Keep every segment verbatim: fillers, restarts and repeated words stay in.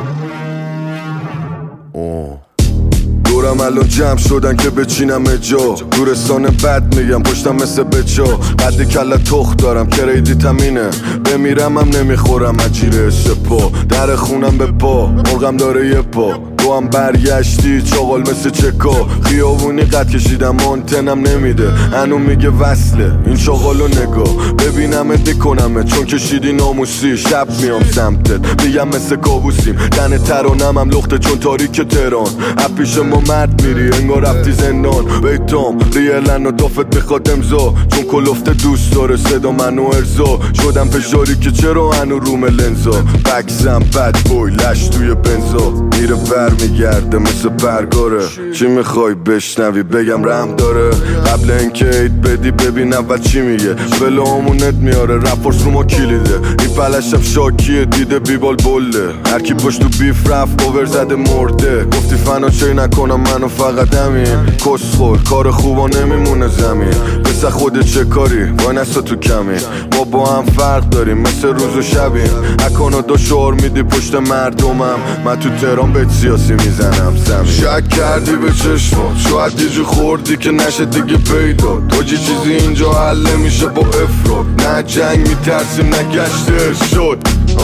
دورم الان جمع شدن که بچینم جا، دورستان بد میگم پشتم مثل بچا، قد کله تخت دارم کریدیتم اینه، بمیرم هم نمیخورم اجیره سپا، در خونم به پا مرغم داره یه پا، تو هم برگشتی چاقال مثل چکا، خیابونی قد کشیدم آنتنم نمیده، هنو میگه وصله این چاقالو نگاه، ببینم دیکنمه چون کشیدی ناموسی، شب میام سمتت میگم مثل کابوسیم، تن ترانم هم لخته چون تاریک تهران، اپیش ما مرد میری انگار رفتی زندان، بیتام ریلن و دافت میخواد امضا، چون کلفته دوست داره صدا منو ارزا، شدم فشاری که چرا هنو روم لنزا، بکسم بد بوی لش توی بنزا، میره بر میگرده مثل برگاره، چی میخوای بشنوی بگم رحم داره، قبل اینکه اید بدی ببین اول چی میگه، بلامونت میاره رپورس رو ما کلیده، این پلشم شاکیه دیده بیبال بله، هرکی پشت تو بیف رفت باور زده مرده، گفتی فنا چه نکنم منو فقط همین، کسخور کار خوبا نمیمونه زمین، بسه خودت چه کاری وای نستا تو کمی، ما با هم فرق داریم مثل روز و شبیم، اکانا دو شعار میدی پشت مردمم، من تو تهران به سیاسی میزنم زمین، شک کردی به چشمات شاید دیجو خوردی که نشه دیگه پیدا، تو چی چیزی اینجا حل میشه با افراد، نه جنگ میترسیم نه گشته شد،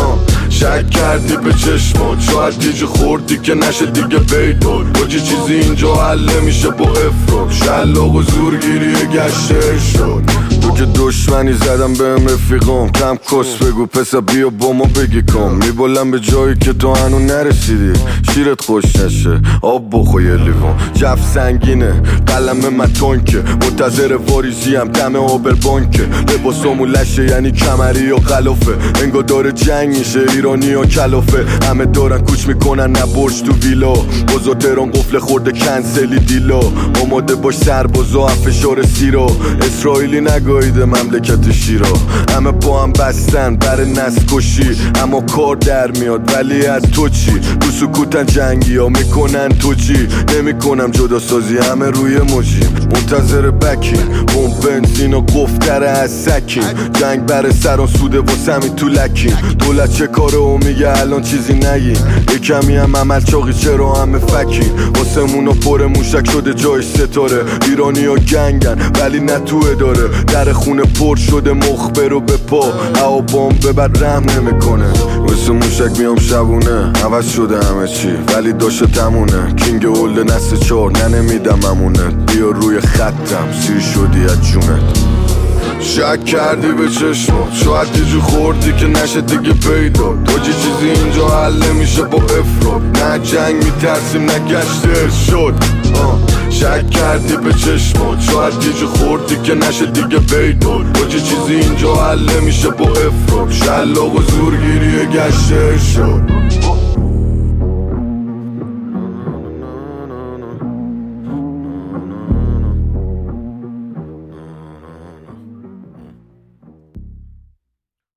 شک کردی به چشمات شاید دیجو خوردی که نشه دیگه پیدا، تو چی چیزی اینجا حل میشه با افراد، شلاق و زورگیری گشته شد، تو که دشمنی زدم بهم رفیقام، کم کس بگو پسا بیا با ما بگی کام، میبولم به جایی که تو هنو نرسیدی، شیرت خوش نشه آب بخو یه لیوان، جف سنگینه قلم من تانکه، منتظر واریزی هم دم آبر بانکه، لباسامو لشه یعنی کمری یا غلافه، انگار داره جنگ میشه ایرانی یا کلافه، همه دارن کوچ میکنن نه برج تو ویلا، بازا تهران قفل خورده کنسلی دیلا، آماده باش سربازا فشار سیرا، اسرائیلی نگاهیده مملکت شیرا، همه با هم بستن بر نسل کشی، اما کار در میاد ولی از تو چی، تو سکوتن جنگی ها میکنن تو چی، نمیکنم جدا سازی همه روی موجیم، منتظر بکین بوم بنزین و گفتره از سکین، جنگ بر سران سوده واسمی تو لکین، دولت چه کاره و میگه الان چیزی نگین، یکمی هم عمل چاقی چرا همه فکین، واسمونا پر موشک شده جای ستاره، ایرانی ها گنگن ولی نه تو اداره، در خونه پر شده مخبر و به پا، هوا بام ببر رحم نمیکنه، واسه موشک میام شبونه، عوض شده همه چی ولی داشته تمونه، کینگ اولد نسل چار نه نمیدم امونه، بیا روی خطم سیر شدی از جونت، شک کردی به چشمات شاید دیجو خوردی که نشه دیگه پیدا، تو چی چیزی اینجا حل میشه با افراد، نه جنگ میترسیم نه گشته شد، شک کردی به چشمات شاید دیجو خوردی که نشه دیگه پیدا، تو چی چیزی اینجا حل میشه با افراد، شلاق و زورگیری گشته شد.